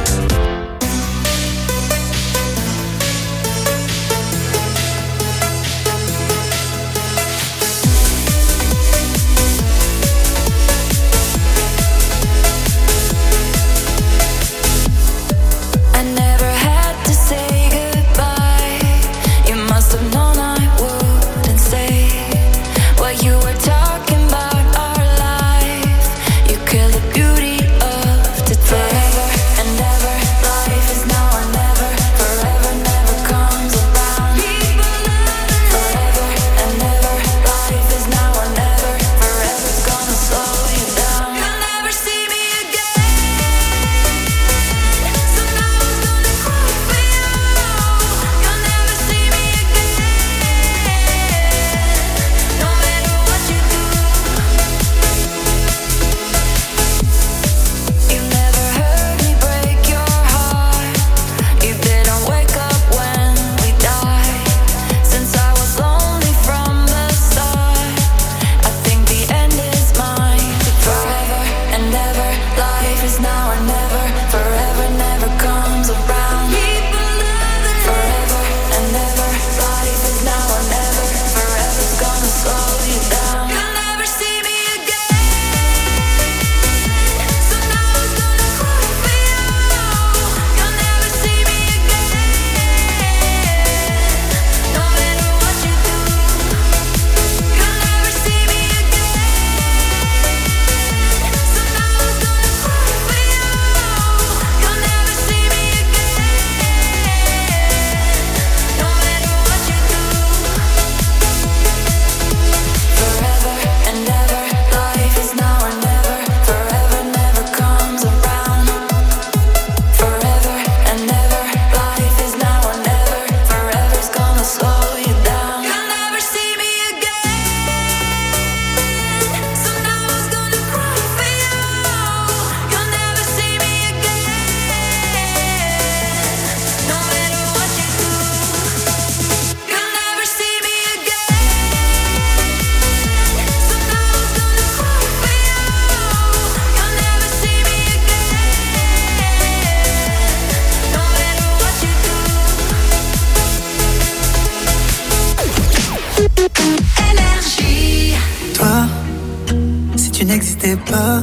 Pas,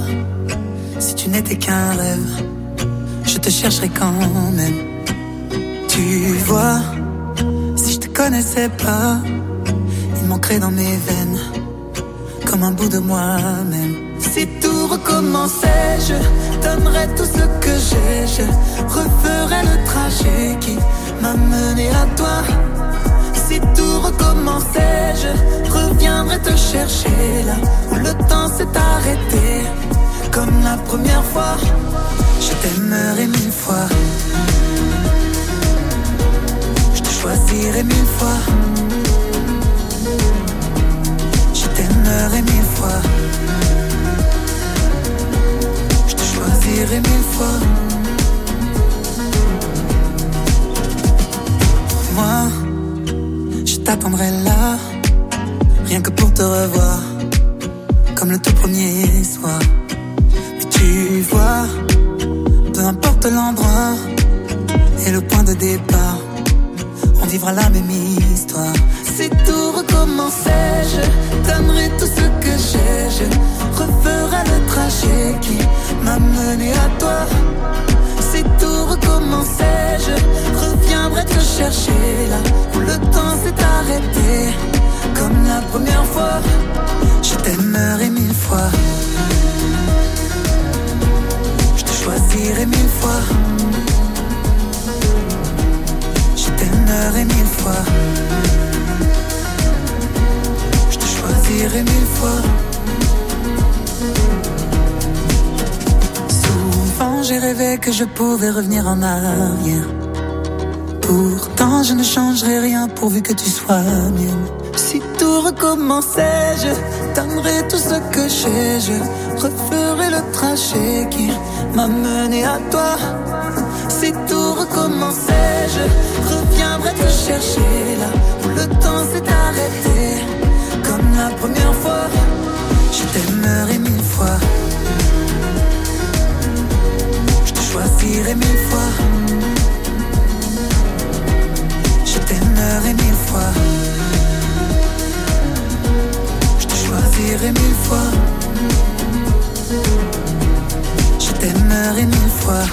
si tu n'étais qu'un rêve, je te chercherais quand même. Tu vois, si je te connaissais pas, il manquerait dans mes veines comme un bout de moi-même. Si tout recommençait, je donnerais tout ce que j'ai, je referais le trajet qui m'a mené à toi. Si tout recommençait, je reviendrais te chercher là où le temps s'est arrêté. Comme la première fois, je t'aimerais mille fois. Je te choisirais mille fois. Je t'aimerais mille fois. Je te choisirais mille fois. demain, je t'attendrai là, rien que pour te revoir, comme le tout premier soir. Mais tu vois, peu importe l'endroit et le point de départ, on vivra la même histoire. Si tout recommençait, je donnerai tout ce que j'ai, je referai le trajet qui m'a mené à toi. Si tout recommençait, je reviendrai te chercher là où le temps s'est arrêté, comme la première fois. Je t'aimerai mille fois, je te choisirai mille fois, je t'aimerai mille fois, je te choisirai mille fois. Souvent j'ai rêvé que je pouvais revenir en arrière, pourtant je ne changerai rien pourvu que tu sois mienne. Si tout recommençait, je donnerai tout ce que j'ai, je referai le trajet qui m'a mené à toi. Si tout recommençait, je reviendrai te chercher là où le temps s'est arrêté, comme la première fois. Je t'aimerai mille fois, je te choisirai mille fois, je t'aimerai mille fois, je te choisirai mille fois, je t'aimerai mille fois.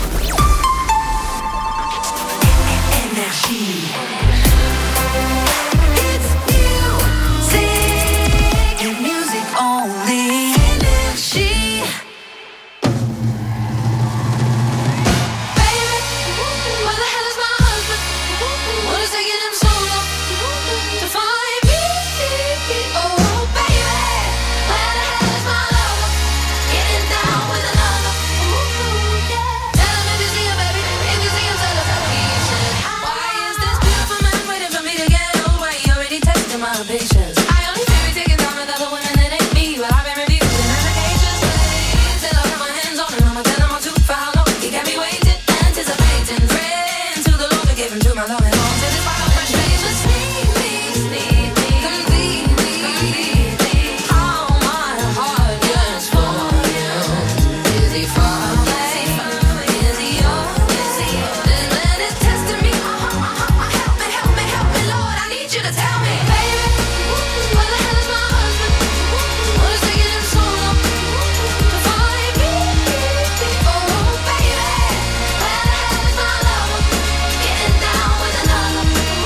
Énergie. It's music, and music only. Énergie. Baby, where the hell is my husband? What is taking him so long to find me? Oh, baby, where the hell is my lover? Getting down with another. Ooh, yeah. Tell him if you see him, baby. If you see him, tell him he should. Why is this beautiful man waiting for me to get over? He already tested my patience. I only fear he taking down with other women that ain't me, but I've been reviewing applications. Till I got my hands on him, I'ma tell him I'm too far long. He got me waiting, anticipating, praying to the Lord to give him to my love and all. Till this final frustration, sneak me, sneak me, completely, completely. All my heart yearns for you. Is he far away? Is he yours? This man is testing me. Help me, help me, help me, Lord. I need you to tell me, baby, where the hell is my husband? What is taking him so long to find me? Oh, baby, where the hell is my lover? Getting down with another.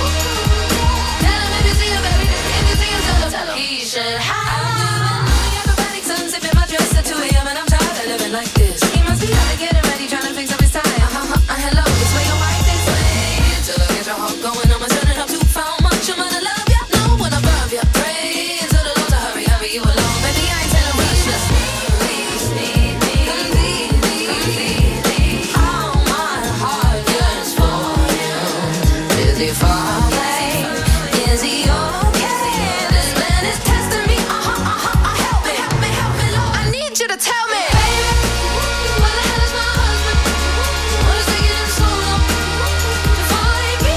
Tell him if you see him, baby. If you see him, tell him he should have. I'm doing acrobatic sun, sipping my dress at two a.m. and I'm tired of living like this. He must be out to get it ready, trying to fix up his tie. Uh-huh, uh, hello, this way your wife they sway. Till I get your heart going, I'ma turn it up too far. Much I'm gonna love ya, know when I love ya. Pray to the Lord to hurry, hurry you along. Baby, I ain't telling rush, just please, need me, completely, completely. All my heart yearns for you. Is he far away? Is he okay? This man is testing me. Uh-huh, uh-huh, uh, help me, help me, help me, Lord. I need you to tell me, baby, where the hell is my husband? What is taking him so long to find me?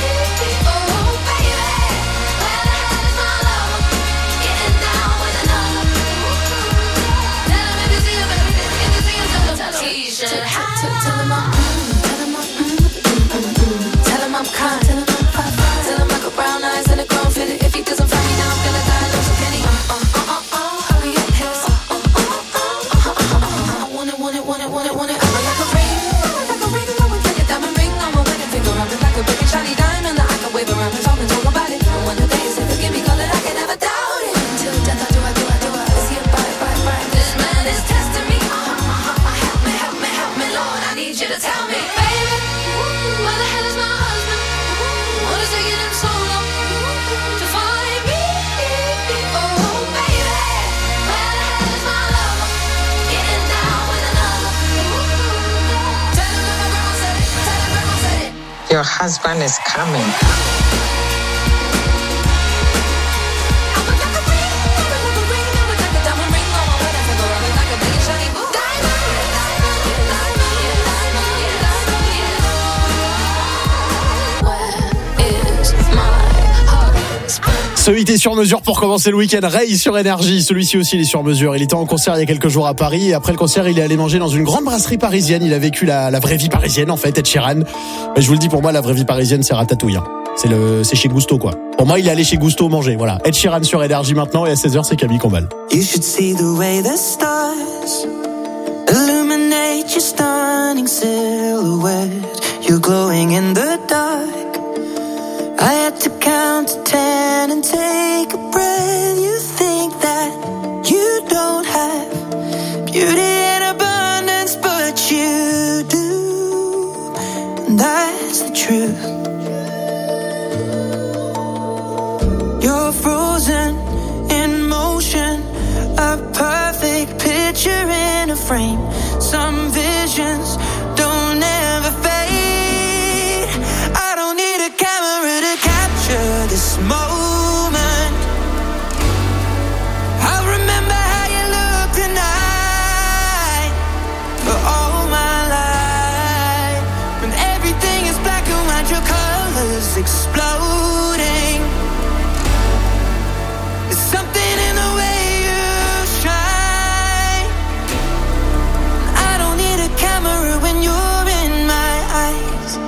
Oh, baby, where the hell is my lover? Getting down with another. Tell him if you see him, baby. If you see him, tell him, tell him he should have. Tell him I'm, tell him I'm, tell him I'm kind, tell him I'm fine, tell him I got brown eyes and a grown fitted. If he doesn't find me now, I'm gonna die. Lose a penny. Uh, uh, uh, uh, uh, hurry up, hips. Uh, uh, uh, uh, uh, uh, uh, I want it, want it, want it, want it, want it. I'm like a ring, like a ring, I would take a diamond ring on my wedding finger. I'm like a big shiny diamond that I can wave around and talk and talk about it. And one of the days, if you give me call it, I can never doubt it. Till death, I do, I do, I do, I see it, bye, bye, bye. This man is testing me. Uh, uh, uh, uh, help me, help me, help me, Lord. I need you to tell me, baby, where the hell is my husband? What is taking him so long to find me? Oh, baby, where the hell is my lover? Getting down with another. Tell him that my grandma said it. Tell him grandma said it. Your husband is coming. Where is Ce hit est sur mesure pour commencer le week-end. Ray sur Énergie, celui-ci aussi il est sur mesure. Il était en concert il y a quelques jours à Paris et après le concert il est allé manger dans une grande brasserie parisienne. Il a vécu la, la vraie vie parisienne en fait, Ed Sheeran. Mais je vous le dis, pour moi la vraie vie parisienne c'est Ratatouille. Hein. C'est le, c'est chez Gusto quoi. Pour moi il est allé chez Gusto manger. Voilà. Ed Sheeran sur Énergie maintenant et à seize heures c'est Camille Combal. You should see the way the stars illuminate your stunning silhouette. You're glowing in the dark. I had to count to ten and take a breath. You think that you don't have beauty in abundance, but you do. And that's the truth. You're frozen in motion, a perfect picture in a frame. Some visions don't ever fade. I don't need a camera to capture this moment. I'll remember how you look tonight for all my life. When everything is black and white, your colors exploding. There's something in the way you shine. I don't need a camera when you're in my eyes.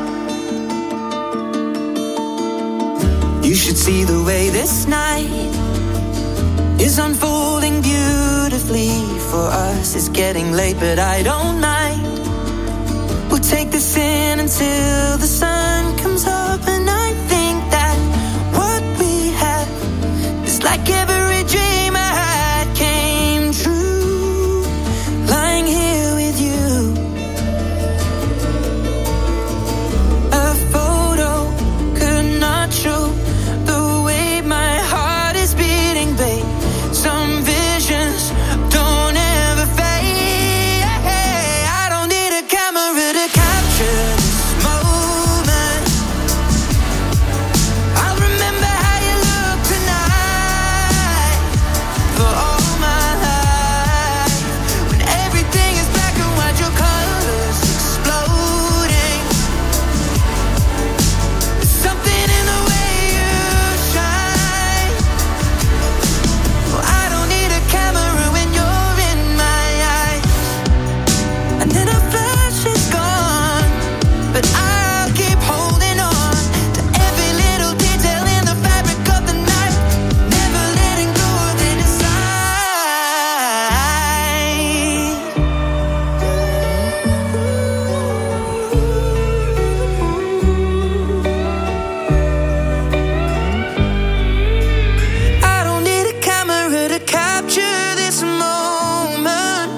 You should see the way this night is unfolding beautifully for us. It's getting late, but I don't mind. We'll take this in until the sun comes up, and I think that what we have is like every dream I had came true. Lying here with you, a photo could not show the way my heart is beating, babe. Some visions don't ever fade. I don't need a camera to capture this moment. I'll remember how you look tonight for all my life. When everything is black and white, your colors exploding. There's something in the way you shine. Oh, I don't need a camera when you're in my eyes. And then a flash is gone, but I'll keep holding on to every little detail in the fabric of the night, never letting go of it inside. I don't need a camera to capture this moment.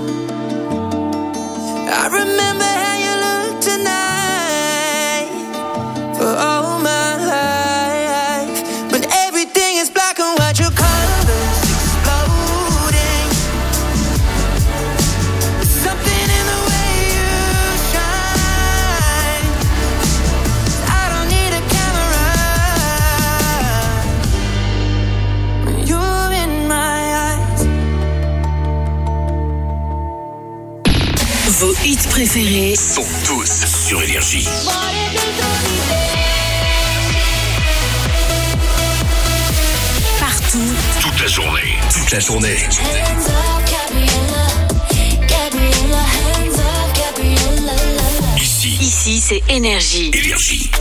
I remember how you look tonight for all my life. When everything is black and white, your colors exploding. There's something in the way you shine. I don't need a camera when you're in my eyes. Vos hits préférés Sont tous sur Énergie. partout. Toute la journée. Toute la journée. Ici. Ici, c'est Énergie. Énergie.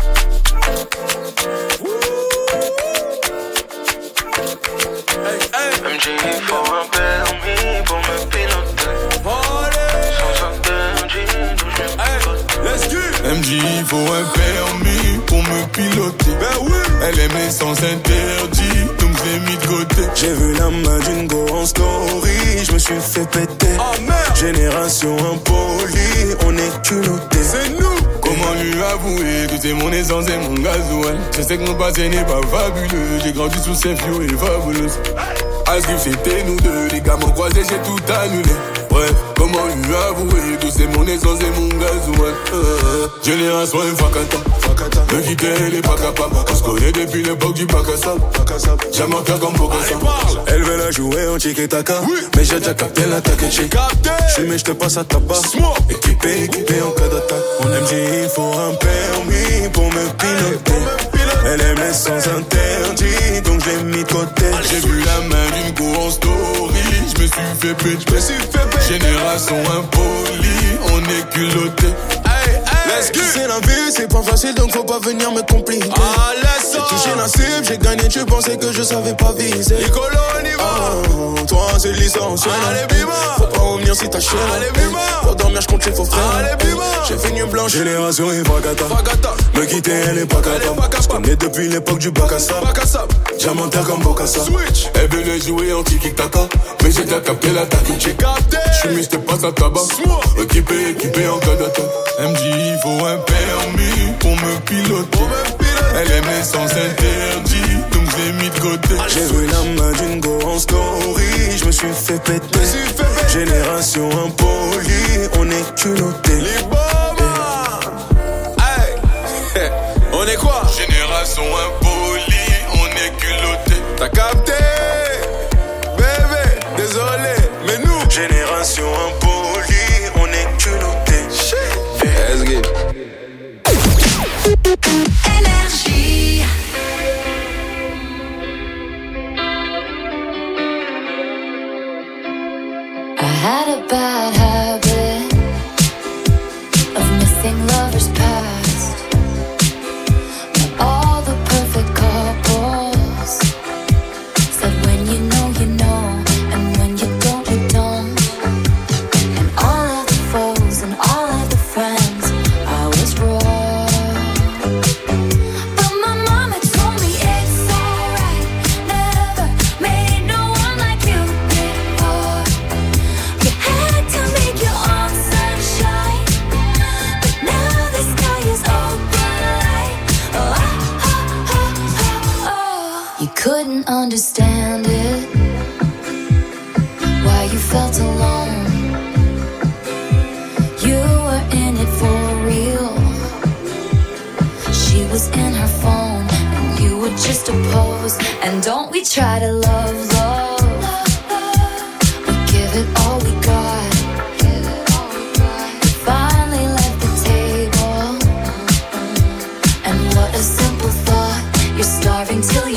M J, il faut un permis pour me piloter. Sans interdit, d'où je pilote. M J, il faut un permis pour me piloter. Ben oui. Elle aimait sans interdit, donc je l'ai mis de côté. J'ai vu la main d'une go en story, je me suis fait péter. Oh merde. Génération impolie, on est culotté. C'est nous. Comment lui avouer que c'est mon essence et mon gasoil? Je sais que mon passé n'est pas fabuleux. J'ai grandi sous ces fio et fabuleuse. À ce que c'était nous deux, les gars m'ont croisé, j'ai tout annulé. Bref, comment lui avouer que c'est mon essence et mon gasoil? euh, Génération Fakata, me quitter elle est pas capable. On se connaît depuis l'époque du bac à sable. J'aime un comme Bokassa. Elle veut la jouer en tiki-taka, oui. Mais j'ai déjà capté l'attaque et check. J'suis mais j'te passe à tabac. Équipé, équipé en cas d'attaque. En M J il faut un permis pour me piloter. Elle aimait sans interdit, donc je l'ai mis de côté. J'ai vu la main d'une go en story, je me suis fait péter, je me suis fait péter. Génération impolie, on est culotté. Let's go. C'est la vie, c'est pas facile donc faut pas venir me compliquer. Ah, laisse ça. J'ai touché la cible, j'ai gagné, tu pensais que je savais pas viser. Nicolo, on y va. Ah, toi c'est l'essentiel. Allez, bima. Faut pas revenir si t'as chier. Allez, bima. Pour dormir, j'compte les faux frères. Allez, bima. J'ai fait une blanche. Génération et Vagata. Me quitter, elle est pas capable. J'connais depuis l'époque du bac à sable. Diamantaire comme Bocassa. Switch. Elle venait jouer en tiki-taka. Mais j'ai déjà capté la tactique. J'ai capté. J'suis mis, j'étais pas sa tabac. Équipé, équipé en cas d'attaque. Elle me dit il faut un permis pour me piloter. Elle aimait sans interdit, donc j'ai mis de côté. J'ai vu la main d'une go en story, je me suis fait péter. Génération impolie, on est culotté. Hey. On est quoi? Génération impolie, on est culotté. T'as capté? Bébé, désolé, mais nous génération impolie, on est culotté. Let's get Énergie. I had a bad habit of missing lovers past. But all the perfect couples said when you know, you know, and when you don't, you don't. And all of the foes and all of the friends, I was wrong. But my mama told me it's alright. Never made no one like you before. You had to make your own sunshine, but now the sky is open light. Oh, oh, oh, oh, oh. You couldn't understand it, why you felt alone. You were in it for real. She was in her phone, and you were just a pose. And don't we try to love, love? We give it all we got. We finally left the table, and what a simple thought. You're starving till